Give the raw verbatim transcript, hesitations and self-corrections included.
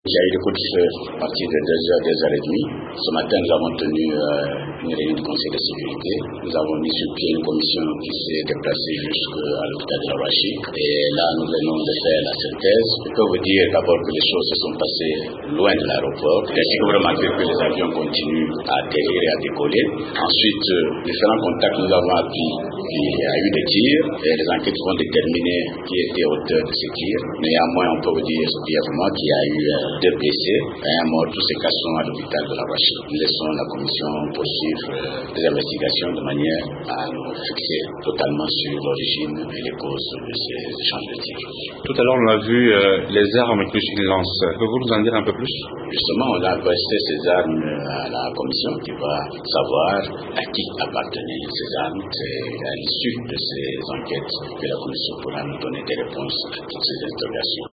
Il y a eu des coups de feu à partir de deux heures, deux heures trente. Ce matin, nous avons tenu euh, une réunion du Conseil de sécurité. Nous avons mis sur pied une commission qui s'est déplacée jusqu'à l'hôpital de la Roachie. Et là, nous venons de faire la synthèse. Je peux vous dire d'abord que les choses se sont passées loin de l'aéroport. Il a toujours remarqué que les avions continuent à atterrir et à décoller. Ensuite, euh, différents contacts, nous avons appris qu'il y a eu des tirs. Et les enquêtes vont déterminer qui était auteur de ces tirs. Néanmoins, on peut vous dire brièvement qu'il y a eu euh, deux blessés et un mort. Tous ces cas sont à l'hôpital de la Roachie. Nous laissons la commission poursuivre euh, des investigations de manière à nous fixer totalement sur l'origine et les causes de ces échanges de tirs. Tout à l'heure, on a vu euh, les armes que il lance. Pouvez-vous nous en dire un peu plus? Justement, on a posté ces armes à la commission qui va savoir à qui appartenaient ces armes. C'est à l'issue de ces enquêtes que la commission pourra nous donner des réponses à toutes ces interrogations.